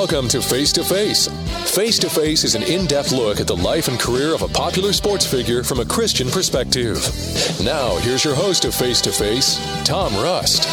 Welcome to Face to Face. Face to Face is an in-depth look at the life and career of a popular sports figure from a Christian perspective. Now, here's your host of Face to Face, Tom Rust.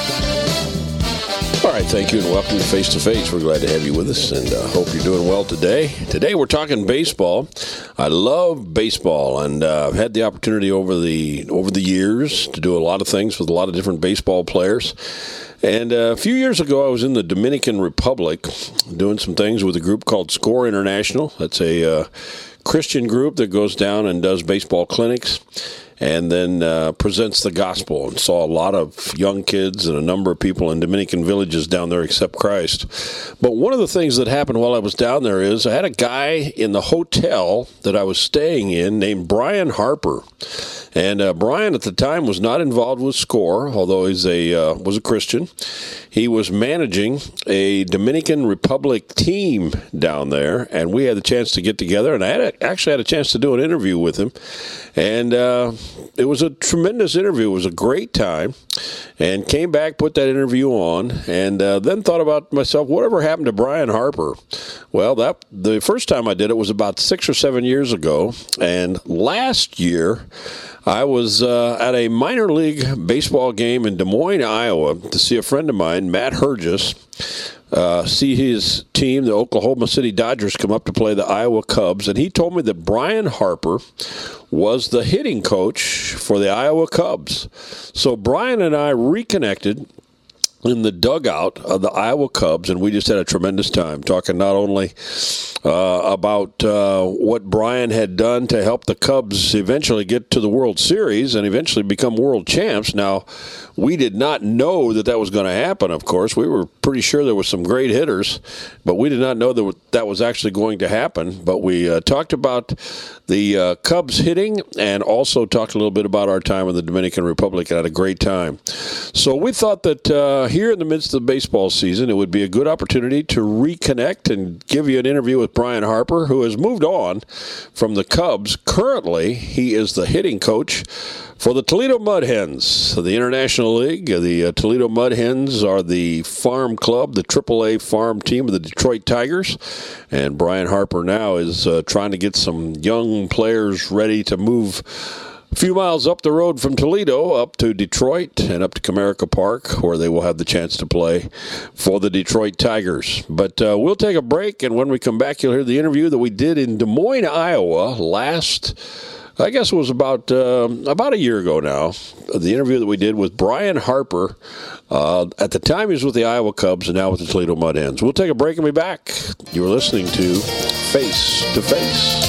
All right, thank you and welcome to Face to Face. We're glad to have you with us and hope you're doing well today. Today we're talking baseball. I love baseball and I've had the opportunity over the years to do a lot of things with a lot of different baseball players. And a few years ago, I was in the Dominican Republic doing some things with a group called SCORE International. That's a Christian group that goes down and does baseball clinics and then presents the gospel, and saw a lot of young kids and a number of people in Dominican villages down there accept Christ. But one of the things that happened while I was down there is I had a guy in the hotel that I was staying in named Brian Harper. And Brian at the time was not involved with SCORE, although he was a Christian. He was managing a Dominican Republic team down there, and we had the chance to get together, and I actually had a chance to do an interview with him. And it was a tremendous interview. It was a great time. And came back, put that interview on, and then thought about myself, whatever happened to Brian Harper? Well, the first time I did it was about 6 or 7 years ago. And last year, I was at a minor league baseball game in Des Moines, Iowa, to see a friend of mine, Matt Hergis, see his team, the Oklahoma City Dodgers, come up to play the Iowa Cubs. And he told me that Brian Harper was the hitting coach for the Iowa Cubs. So Brian and I reconnected in the dugout of the Iowa Cubs, and we just had a tremendous time talking not only about what Brian had done to help the Cubs eventually get to the World Series and eventually become world champs. Now, we did not know that was going to happen, of course. We were pretty sure there were some great hitters, but we did not know that was actually going to happen. But we talked about the Cubs hitting and also talked a little bit about our time in the Dominican Republic and had a great time. So we thought that here in the midst of the baseball season, it would be a good opportunity to reconnect and give you an interview with Brian Harper, who has moved on from the Cubs. Currently, he is the hitting coach for the Toledo Mud Hens of the International League. The Toledo Mud Hens are the farm club, the AAA farm team of the Detroit Tigers. And Brian Harper now is trying to get some young players ready to move a few miles up the road from Toledo up to Detroit and up to Comerica Park, where they will have the chance to play for the Detroit Tigers. But we'll take a break, and when we come back, you'll hear the interview that we did in Des Moines, Iowa I guess it was about a year ago now, the interview that we did with Brian Harper. At the time, he was with the Iowa Cubs and now with the Toledo Mud Hens. We'll take a break and be back. You are listening to Face to Face.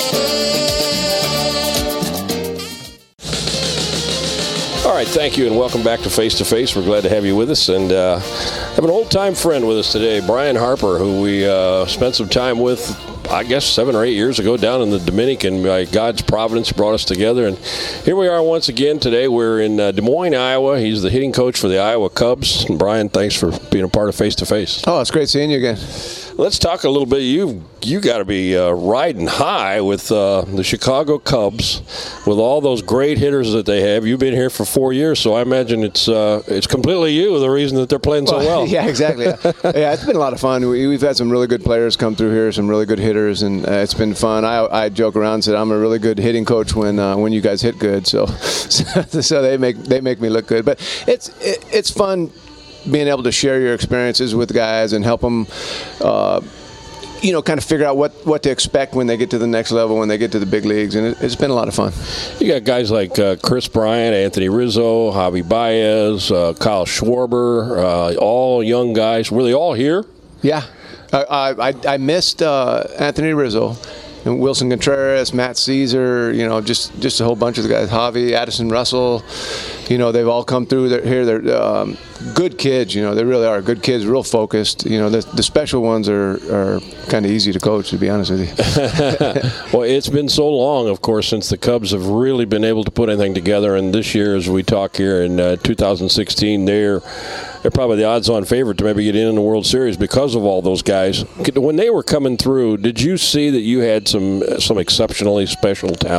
All right, thank you, and welcome back to Face to Face. We're glad to have you with us, and have an old-time friend with us today, Brian Harper, who we spent some time with, I guess, 7 or 8 years ago down in the Dominican. By God's providence brought us together, and here we are once again today. We're in Des Moines, Iowa. He's the hitting coach for the Iowa Cubs. And Brian, thanks for being a part of Face to Face. Oh, it's great seeing you again. Let's talk a little bit. You got to be riding high with the Chicago Cubs, with all those great hitters that they have. You've been here for 4 years, so I imagine it's completely you, the reason that they're playing so well. Yeah, exactly. Yeah, it's been a lot of fun. We've had some really good players come through here, some really good hitters, and it's been fun. I joke around and said I'm a really good hitting coach when you guys hit good. So they make me look good. But it's fun being able to share your experiences with guys and help them, kind of figure out what to expect when they get to the next level, when they get to the big leagues, and it's been a lot of fun. You got guys like Chris Bryant, Anthony Rizzo, Javi Baez, Kyle Schwarber, all young guys. Were they all here? Yeah. I missed Anthony Rizzo. And Wilson Contreras, Matt Caesar, just a whole bunch of the guys. Javi, Addison Russell, they've all come through here. They're good kids, they really are good kids, real focused. The special ones are kind of easy to coach, to be honest with you. Well, it's been so long, of course, since the Cubs have really been able to put anything together. And this year, as we talk here in 2016, they're probably the odds-on favorite to maybe get in the World Series because of all those guys. When they were coming through, did you see that you had some exceptionally special talent?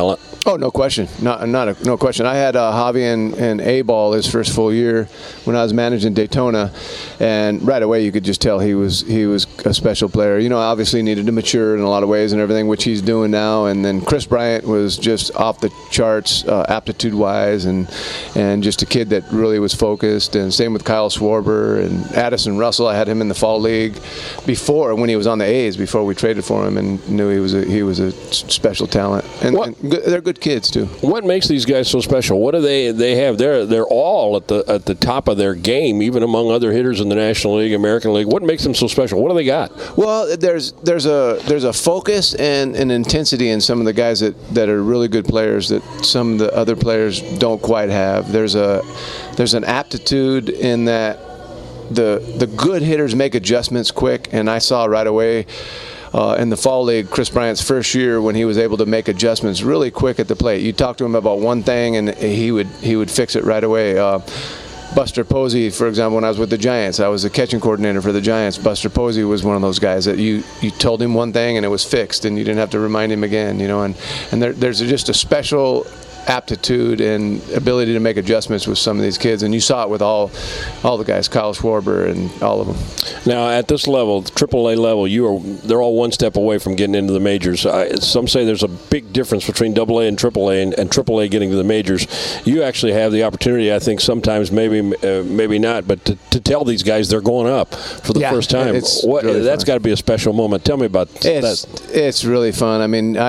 Oh, no question. No question. I had Javi and A-Ball his first full year when I was managing Daytona, and right away you could just tell he was a special player. Obviously needed to mature in a lot of ways and everything, which he's doing now. And then Chris Bryant was just off the charts aptitude-wise, and just a kid that really was focused. And same with Kyle Schwarber and Addison Russell. I had him in the fall league before, when he was on the A's, before we traded for him, and knew he was a special talent. And they're good kids too. What makes these guys so special? What do they have? They're all at the top of their game, even among other hitters in the National League, American League. What makes them so special? What do they got? Well, there's a focus and an intensity in some of the guys that are really good players that some of the other players don't quite have. There's an aptitude in that the good hitters make adjustments quick, and I saw right away in the fall league, Chris Bryant's first year, when he was able to make adjustments really quick at the plate. You talk to him about one thing, and he would fix it right away. Buster Posey, for example, when I was with the Giants, I was the catching coordinator for the Giants. Buster Posey was one of those guys that you told him one thing and it was fixed, and you didn't have to remind him again. And there's just a special aptitude and ability to make adjustments with some of these kids, and you saw it with all the guys, Kyle Schwarber and all of them. Now, at this level, AAA level, they're all one step away from getting into the majors. Some say there's a big difference between AA and AAA, and AAA getting to the majors. You actually have the opportunity, I think, sometimes maybe not, but to tell these guys they're going up for the first time. Really that's got to be a special moment. Tell me about that. It's really fun. I mean,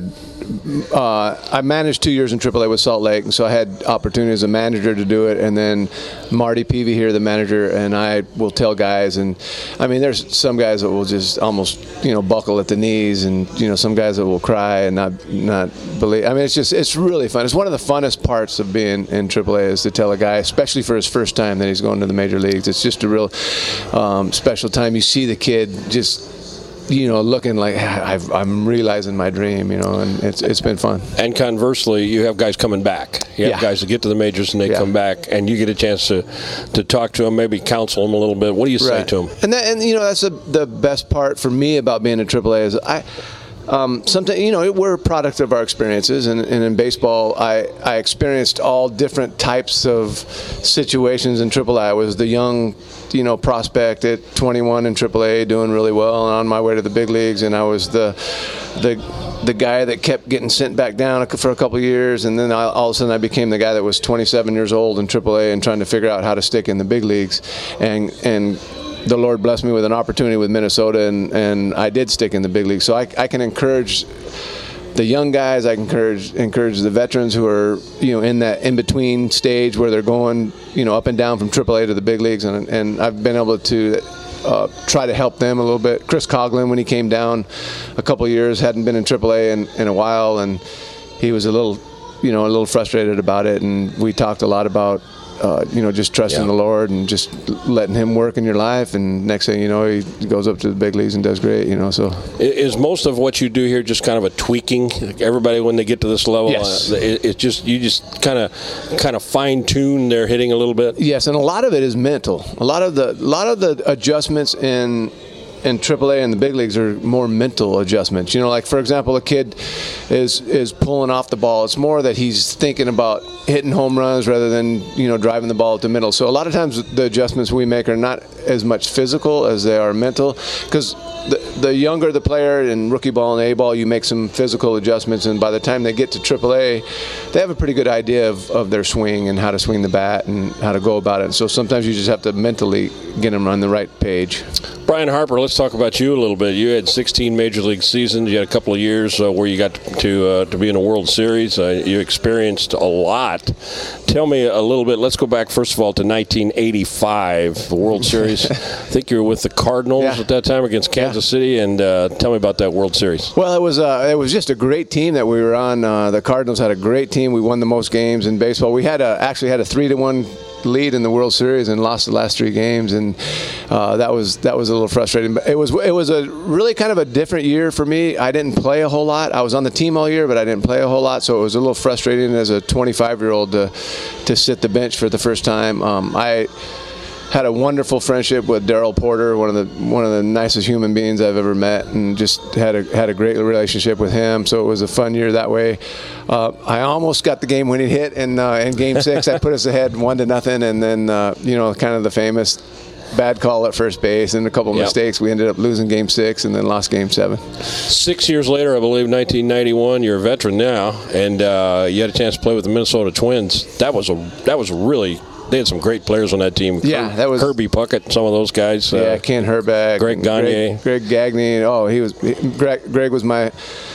I managed 2 years in AAA with Salt Lake, and so I had opportunity as a manager to do it. And then Marty Peavy here, the manager, and I will tell guys. And I mean, there's some guys that will just almost buckle at the knees, and some guys that will cry and not believe. I mean, it's really fun. It's one of the funnest parts of being in AAA is to tell a guy, especially for his first time, that he's going to the major leagues. It's just a real special time. You see the kid just looking like I'm realizing my dream, and it's been fun. And conversely, you have guys coming back. You have guys that get to the majors and they come back, and you get a chance to talk to them, maybe counsel them a little bit. What do you say to them? And that's the best part for me about being in AAA is sometimes we're a product of our experiences, and in baseball I experienced all different types of situations in AAA. I was the young prospect at 21 in AAA doing really well and on my way to the big leagues, and I was the guy that kept getting sent back down for a couple of years, and then all of a sudden I became the guy that was 27 years old in AAA and trying to figure out how to stick in the big leagues, and the Lord blessed me with an opportunity with Minnesota, and I did stick in the big league. So I can encourage the young guys. I can encourage the veterans who are in that in-between stage where they're going up and down from AAA to the big leagues, and I've been able to try to help them a little bit. Chris Coughlin, when he came down a couple of years, hadn't been in AAA in a while, and he was a little frustrated about it, and we talked a lot about just trusting the Lord and just letting Him work in your life, and next thing you know, he goes up to the big leagues and does great. So is most of what you do here just kind of a tweaking? Everybody, when they get to this level, yes. It's just you just kind of fine tune their hitting a little bit. Yes, and a lot of it is mental. A lot of the adjustments in AAA and the big leagues are more mental adjustments. Like, for example, a kid is pulling off the ball. It's more that he's thinking about hitting home runs rather than driving the ball to middle. So a lot of times the adjustments we make are not as much physical as they are mental, because the younger the player in rookie ball and A ball, you make some physical adjustments, and by the time they get to AAA, they have a pretty good idea of their swing and how to swing the bat and how to go about it. So sometimes you just have to mentally get them on the right page. Brian Harper, let's talk about you a little bit. You had 16 Major League seasons. You had a couple of years where you got to be in a World Series. You experienced a lot. Tell me a little bit. Let's go back, first of all, to 1985, the World Series. I think you were with the Cardinals at that time against Kansas City, and tell me about that World Series. Well, it was just a great team that we were on. The Cardinals had a great team. We won the most games in baseball. We actually had a 3-1 lead in the World Series and lost the last 3 games, and that was a little frustrating. But it was a really kind of a different year for me. I didn't play a whole lot. I was on the team all year, but I didn't play a whole lot, so it was a little frustrating as a 25-year-old to sit the bench for the first time. had a wonderful friendship with Daryl Porter, one of the nicest human beings I've ever met, and just had a great relationship with him. So it was a fun year that way. I almost got the game-winning hit in Game 6. I put us ahead 1-0, and then kind of the famous bad call at first base and a couple of mistakes. We ended up losing Game 6 and then lost Game 7. 6 years later, I believe, 1991. You're a veteran now, and you had a chance to play with the Minnesota Twins. That was really. They had some great players on that team. Yeah, that was Kirby Puckett, some of those guys. Ken Herbeck, Greg Gagne, Greg Gagne. Oh, Greg was my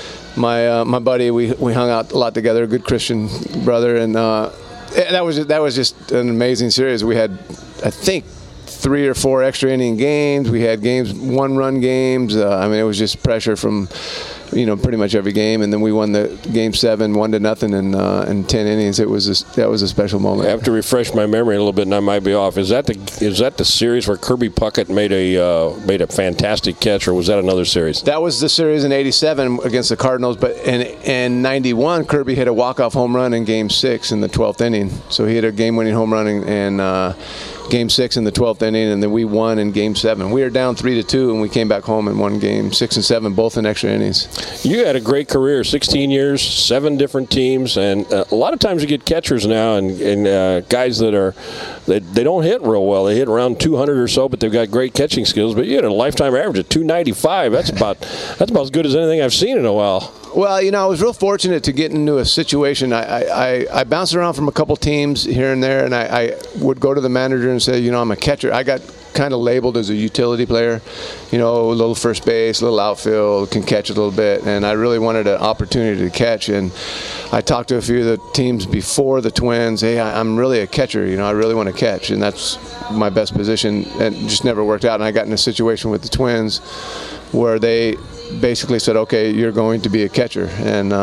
buddy. We hung out a lot together. A good Christian brother, and that was just an amazing series. We had, I think, 3 or 4 extra inning games. We had games, 1-run games. It was just pressure from, pretty much every game. And then we won the Game 7, 1-0 in 10 innings. That was a special moment. I have to refresh my memory a little bit, and I might be off. Is that the series where Kirby Puckett made a fantastic catch, or was that another series? That was the series in '87 against the Cardinals. But in '91, Kirby hit a walk-off home run in Game 6 in the 12th inning. So he hit a game-winning home run in Game 6 in the 12th inning, and then we won in Game 7. We were down 3-2, and we came back home and won Game 6 and 7, both in extra innings. You had a great career, 16 years, 7 different teams, and a lot of times you get catchers now and guys that they don't hit real well. They hit around 200 or so, but they've got great catching skills. But you had a lifetime average of 295. That's about as good as anything I've seen in a while. Well, I was real fortunate to get into a situation. I bounced around from a couple teams here and there, and I would go to the manager and say, I'm a catcher. I got kind of labeled as a utility player, a little first base, a little outfield, can catch a little bit, and I really wanted an opportunity to catch. And I talked to a few of the teams before the Twins. Hey, I'm really a catcher. I really want to catch, and that's my best position. And it just never worked out. And I got in a situation with the Twins where they basically said, okay, you're going to be a catcher, and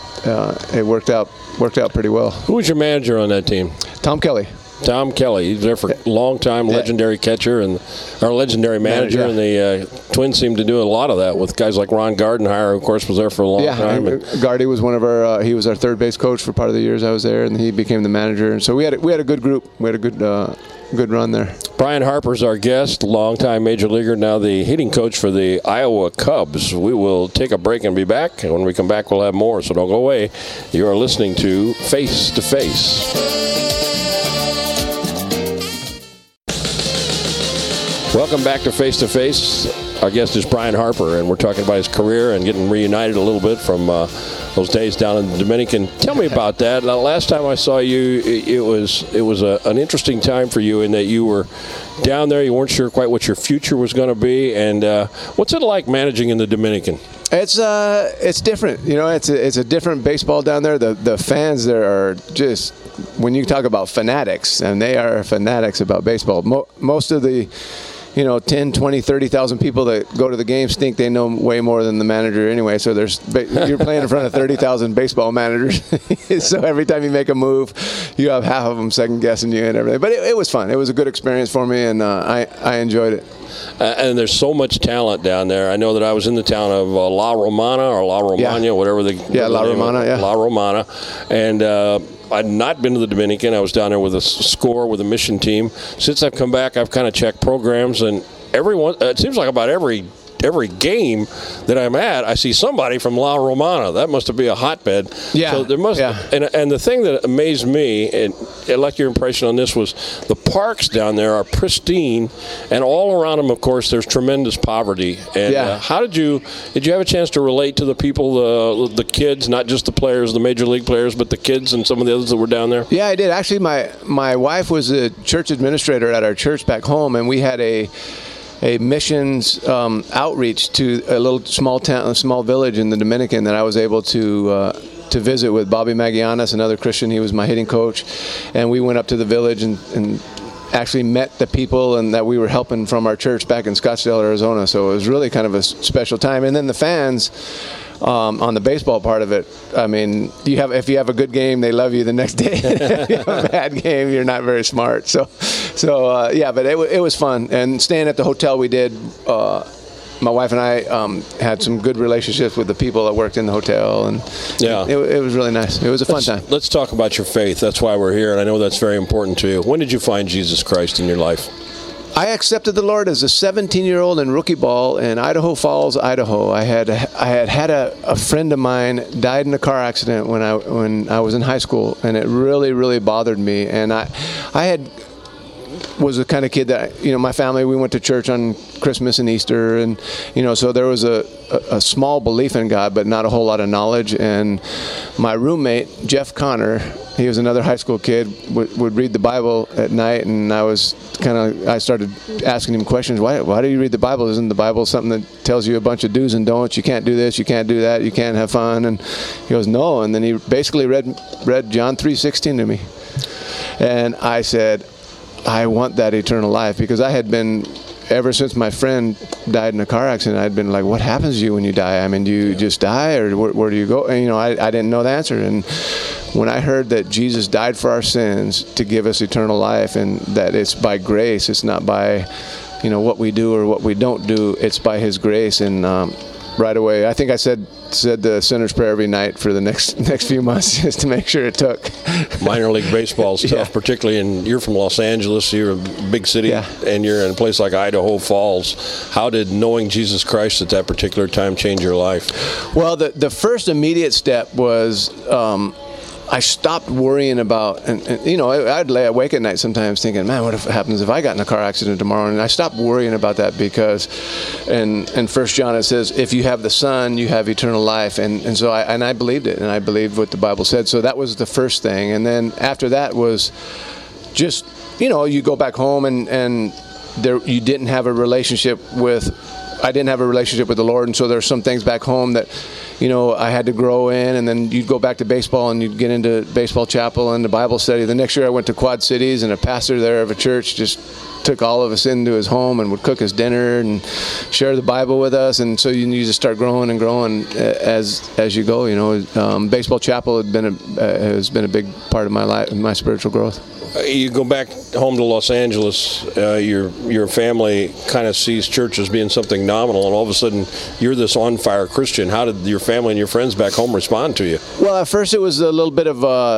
it worked out pretty well. Who was your manager on that team? Tom Kelly. Tom Kelly. He was there for a long time, legendary catcher and our legendary manager, and the Twins seemed to do a lot of that with guys like Ron Gardenhire, who, of course, was there for a long time. Gardy was one of our he was our third base coach for part of the years I was there, and he became the manager. And so we had a good group. We had a good run there. Brian Harper's our guest, longtime major leaguer, now the hitting coach for the Iowa Cubs. We will take a break and be back. And when we come back, we'll have more, so don't go away. You are listening to Face to Face. Welcome back to Face to Face. Our guest is Brian Harper, and we're talking about his career and getting reunited a little bit from those days down in the Dominican. Tell me about that. Now, last time I saw you, it was an interesting time for you in that you were down there. You weren't sure quite what your future was going to be. And what's it like managing in the Dominican? It's different. It's a different baseball down there. The fans there are just, when you talk about fanatics, and they are fanatics about baseball. Most of the 10, 20, 30,000 people that go to the games think they know way more than the manager anyway. So you're playing in front of 30,000 baseball managers. So every time you make a move, you have half of them second guessing you and everything. But it was fun. It was a good experience for me, and I enjoyed it. And there's so much talent down there. I know that I was in the town of La Romana or La Romana, whatever the La Romana, La Romana, and I'd not been to the Dominican. I was down there with a score with a mission team. Since I've come back, I've kind of checked programs, and it seems like about every game that I'm at, I see somebody from La Romana. That must be a hotbed. Yeah. So there must. Yeah. And the thing that amazed me, and I'd like your impression on this, was the parks down there are pristine, and all around them, of course, there's tremendous poverty. And how did you have a chance to relate to the people, the kids, not just the players, the major league players, but the kids and some of the others that were down there? Yeah, I did. Actually, my wife was a church administrator at our church back home, and we had a missions outreach to a little small town, a small village in the Dominican that I was able to visit with Bobby Magianas, another Christian. He was my hitting coach, and we went up to the village and actually met the people and that we were helping from our church back in Scottsdale, Arizona. So it was really kind of a special time. And then the fans, on the baseball part of it, I mean, if you have a good game, they love you the next day. If you have a bad game, you're not very smart. So but it was fun. And staying at the hotel we did, my wife and I had some good relationships with the people that worked in the hotel, and it was really nice. It was a fun time. Let's talk about your faith. That's why we're here, and I know that's very important to you. When did you find Jesus Christ in your life? I accepted the Lord as a 17-year-old in rookie ball in Idaho Falls, Idaho. I had a friend of mine died in a car accident when I was in high school, and it really, really bothered me. And I was the kind of kid that, my family, we went to church on Christmas and Easter, and so there was a small belief in God, but not a whole lot of knowledge. And my roommate, Jeff Connor, he was another high school kid, would read the Bible at night, and I started asking him questions. Why do you read the Bible? Isn't the Bible something that tells you a bunch of do's and don'ts? You can't do this, you can't do that, you can't have fun. And he goes, no. And then he basically read John 3:16 to me. And I said, I want that eternal life, because I had been, ever since my friend died in a car accident, I'd been like, what happens to you when you die? I mean, do you just die, or where do you go? And, I didn't know the answer. And when I heard that Jesus died for our sins to give us eternal life, and that it's by grace, it's not by, what we do or what we don't do, it's by His grace. And right away, I think I said the sinner's prayer every night for the next few months, just to make sure it took. Minor league baseball stuff, particularly, and you're from Los Angeles, you're a big city, and you're in a place like Idaho Falls. How did knowing Jesus Christ at that particular time change your life? Well, the first immediate step was I stopped worrying about, and I'd lay awake at night sometimes thinking, man, what if it happens if I got in a car accident tomorrow? And I stopped worrying about that, because in 1 John it says, if you have the Son, you have eternal life. And so I believed it, and I believed what the Bible said. So that was the first thing. And then after that was just, you go back home, and there you didn't have a relationship with, I didn't have a relationship with the Lord, and so there's some things back home that, I had to grow in. And then you'd go back to baseball, and you'd get into baseball chapel and the Bible study. The next year I went to Quad Cities, and a pastor there of a church just took all of us into his home and would cook us dinner and share the Bible with us. And so you just start growing and growing as you go. Baseball chapel has been a big part of my life, my spiritual growth. You go back home to Los Angeles, your family kind of sees church as being something nominal, and all of a sudden you're this on-fire Christian. How did your family and your friends back home respond to you? Well, at first it was a little bit of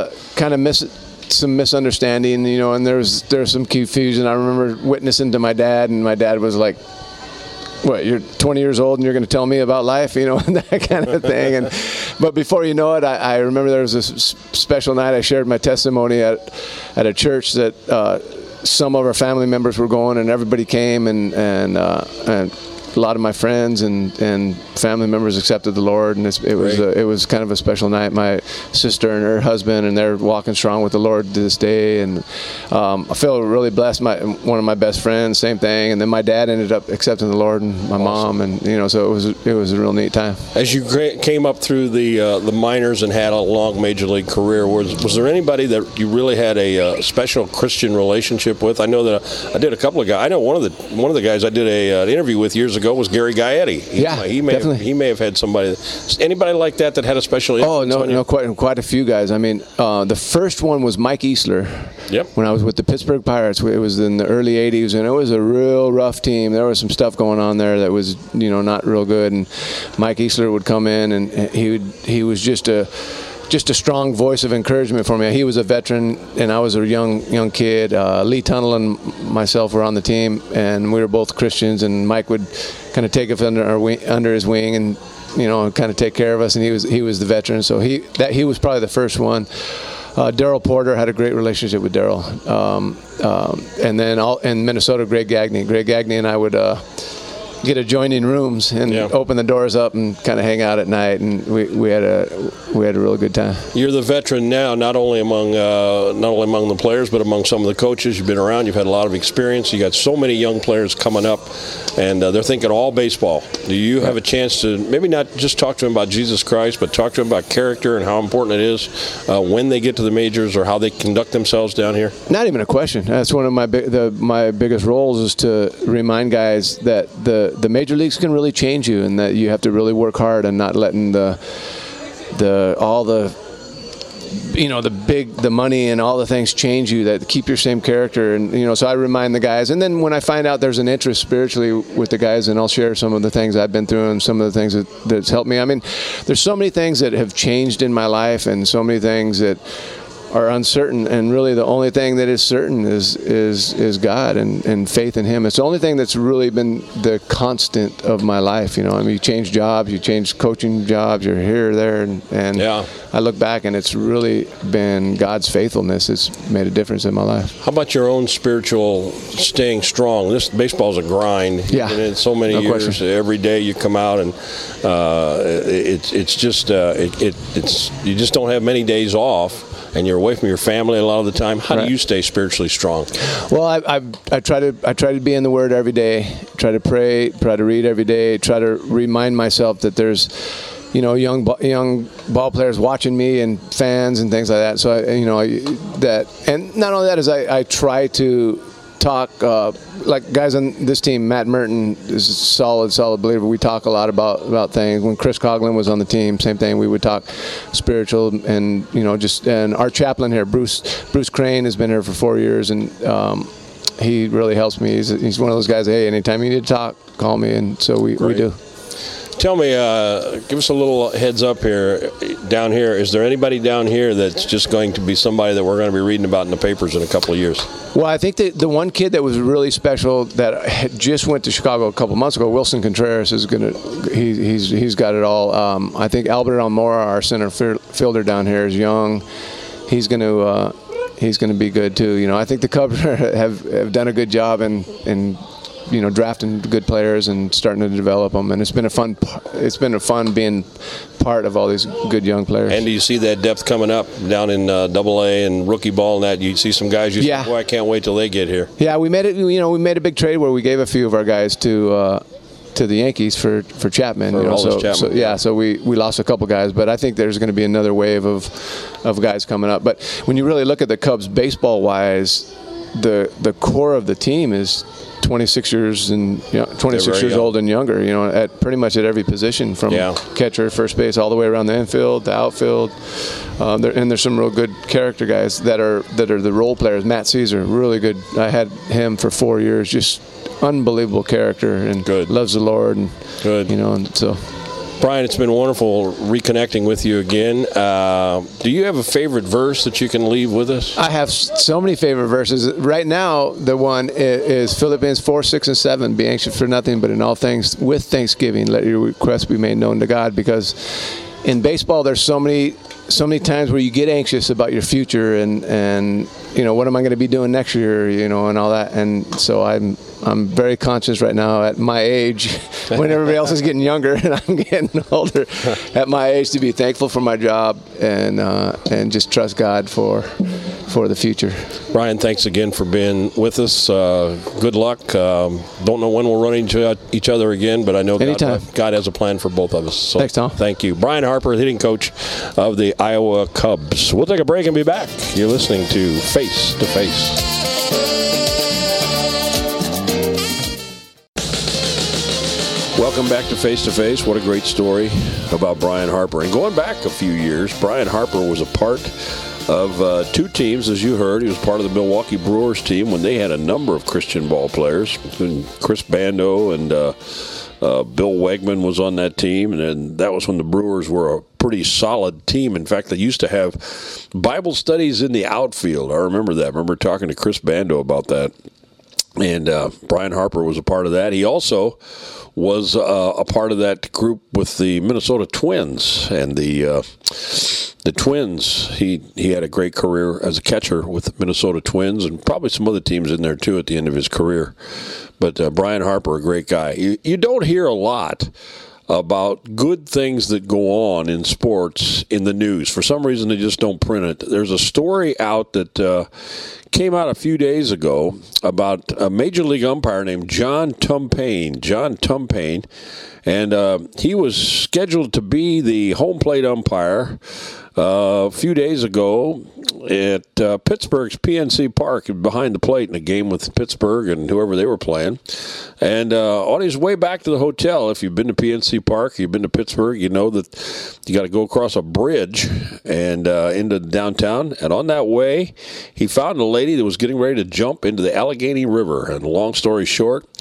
some misunderstanding, and there was some confusion. I remember witnessing to my dad, and my dad was like, what, you're 20 years old and you're going to tell me about life, and that kind of thing. But before you know it, I remember there was this special night I shared my testimony at a church that some of our family members were going, and everybody came, and a lot of my friends and family members accepted the Lord, and it was kind of a special night. My sister and her husband, and they're walking strong with the Lord to this day, and I feel really blessed. One of my best friends, same thing, and then my dad ended up accepting the Lord, and my mom, and so it was a real neat time. As you came up through the minors and had a long major league career, was there anybody that you really had a special Christian relationship with? I know that I did a couple of guys. I know one of the guys I did an interview with years ago was Gary Gaetti. He may have had somebody. Anybody like that had a special influence on you? Quite a few guys. I mean, the first one was Mike Easler. Yep. When I was with the Pittsburgh Pirates, it was in the early '80s, and it was a real rough team. There was some stuff going on there that was, not real good. And Mike Easler would come in, and he was just a strong voice of encouragement for me. He was a veteran, and I was a young kid. Lee Tunnell and myself were on the team, and we were both Christians. And Mike would kind of take us under his wing, and kind of take care of us. And he was the veteran, so he was probably the first one. Daryl Porter, had a great relationship with Daryl, and then in Minnesota, Greg Gagne. Greg Gagne and I would get adjoining rooms and open the doors up and kind of hang out at night, and we had a really good time. You're the veteran now, not only among the players, but among some of the coaches. You've been around. You've had a lot of experience. You got so many young players coming up, and they're thinking all baseball. Do you have a chance to maybe not just talk to them about Jesus Christ, but talk to them about character and how important it is when they get to the majors, or how they conduct themselves down here? Not even a question. That's one of my biggest roles, is to remind guys that the major leagues can really change you, and that you have to really work hard and not letting the money and all the things change you, that keep your same character. And so I remind the guys, and then when I find out there's an interest spiritually with the guys, and I'll share some of the things I've been through and some of the things that's helped me. I mean, there's so many things that have changed in my life, and so many things that are uncertain, and really the only thing that is certain is God and faith in Him. It's the only thing that's really been the constant of my life. You change jobs, you change coaching jobs, you're here, there, and I look back and it's really been God's faithfulness. It's made a difference in my life. How about your own spiritual staying strong? This baseball's a grind. Yeah, and it's so many no years. question. Every day you come out, and it's just you just don't have many days off, and you're away from your family a lot of the time. How do you stay spiritually strong? Well, I try to be in the Word every day. Try to pray. Try to read every day. Try to remind myself that there's young ball players watching me and fans and things like that. So and not only that is I try to talk like guys on this team. Matt Merton is a solid believer. We talk a lot about things. When Chris Coughlin was on the team, same thing. We would talk spiritual and and our chaplain here, Bruce Crane, has been here for 4 years, and he really helps me. He's one of those guys. Hey, anytime you need to talk, call me, and so we do. Tell me, give us a little heads up here, down here. Is there anybody down here that's just going to be somebody that we're going to be reading about in the papers in a couple of years? Well, I think that the one kid that was really special that had just went to Chicago a couple months ago, Wilson Contreras, is he's got it all. I think Albert Almora, our center fielder down here, is young. He's going to be good too. I think the Cubs have done a good job in drafting good players and starting to develop them, and it's been a fun being part of all these good young players. And do you see that depth coming up down in AA and rookie ball and that? You see some guys say, boy, I can't wait till they get here. Yeah, we made it. We made a big trade where we gave a few of our guys to the Yankees for Chapman. So we lost a couple guys, but I think there's going to be another wave of guys coming up. But when you really look at the Cubs baseball wise, the core of the team is 26 years and 26 years old and younger. At pretty much at every position, from catcher, first base, all the way around the infield, the outfield. And there's some real good character guys that are the role players. Matt Caesar, really good. I had him for 4 years. Just unbelievable character and good. Loves the Lord and good. And so. Brian, it's been wonderful reconnecting with you again. Do you have a favorite verse that you can leave with us? I have so many favorite verses. Right now, the one is Philippians 4, 6, and 7. Be anxious for nothing, but in all things, with thanksgiving, let your requests be made known to God. Because in baseball, there's so many times where you get anxious about your future and what am I going to be doing next year, and all that. And so I'm very conscious right now at my age, when everybody else is getting younger and I'm getting older, at my age, to be thankful for my job and just trust God for the future. Brian, thanks again for being with us. Good luck. Don't know when we'll run into each other again, but I know God has a plan for both of us. So thanks, Tom. Thank you. Brian Harper, hitting coach of the Iowa Cubs. We'll take a break and be back. You're listening to Face to Face. Welcome back to Face to Face. What a great story about Brian Harper. And going back a few years, Brian Harper was a part of two teams, as you heard. He was part of the Milwaukee Brewers team when they had a number of Christian ball players, including Chris Bando and Bill Wegman was on that team. And that was when the Brewers were a pretty solid team. In fact, they used to have Bible studies in the outfield. I remember that. I remember talking to Chris Bando about that. And Brian Harper was a part of that. He also was a part of that group with the Minnesota Twins. And the Twins, he had a great career as a catcher with the Minnesota Twins and probably some other teams in there, too, at the end of his career. But Brian Harper, a great guy. You don't hear a lot about good things that go on in sports in the news. For some reason, they just don't print it. There's a story out that came out a few days ago about a major league umpire named John Tumpane. And he was scheduled to be the home plate umpire a few days ago at Pittsburgh's PNC Park behind the plate in a game with Pittsburgh and whoever they were playing. And on his way back to the hotel, if you've been to PNC Park, you've been to Pittsburgh, you know that you got to go across a bridge and into downtown. And on that way, he found a lady that was getting ready to jump into the Allegheny River. And long story short,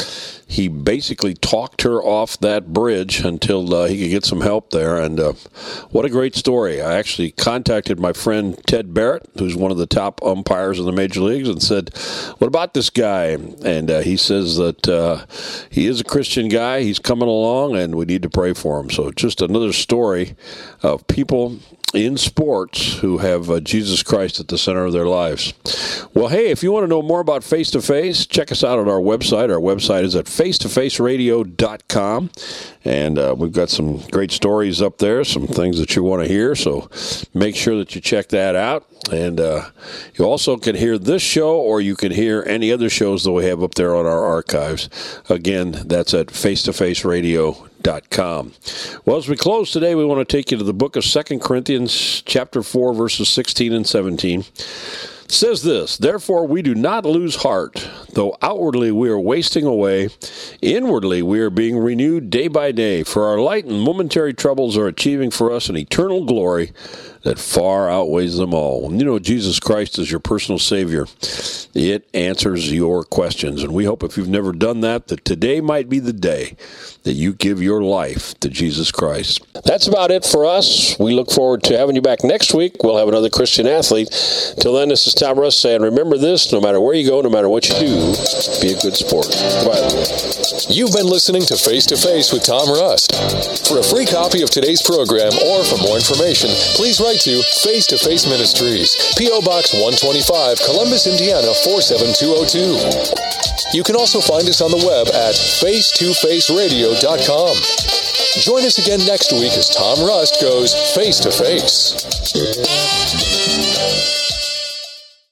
he basically talked her off that bridge until he could get some help there. And what a great story. I actually contacted my friend Ted Barrett, who's one of the top umpires in the major leagues, and said, what about this guy? And he says that he is a Christian guy. He's coming along, and we need to pray for him. So just another story of people in sports who have Jesus Christ at the center of their lives. Well, hey, if you want to know more about Face to Face, check us out at our website. Our website is at facetofaceradio.com, and we've got some great stories up there, some things that you want to hear, so make sure that you check that out. And you also can hear this show, or you can hear any other shows that we have up there on our archives. Again, that's at facetofaceradio.com. Well, as we close today, we want to take you to the book of 2 Corinthians chapter 4, verses 16 and 17. It says this, therefore we do not lose heart, though outwardly we are wasting away, inwardly we are being renewed day by day, for our light and momentary troubles are achieving for us an eternal glory that far outweighs them all. When you know Jesus Christ is your personal Savior, it answers your questions. And we hope if you've never done that, that today might be the day that you give your life to Jesus Christ. That's about it for us. We look forward to having you back next week. We'll have another Christian athlete. Till then, this is Tom Russ saying, remember this, no matter where you go, no matter what you do, be a good sport. Goodbye. You've been listening to Face to Face with Tom Rust. For a free copy of today's program or for more information, please write to Face to Face Ministries, P.O. Box 125, Columbus, Indiana 47202. You can also find us on the web at facetofaceradio.com. Join us again next week as Tom Rust goes face to face.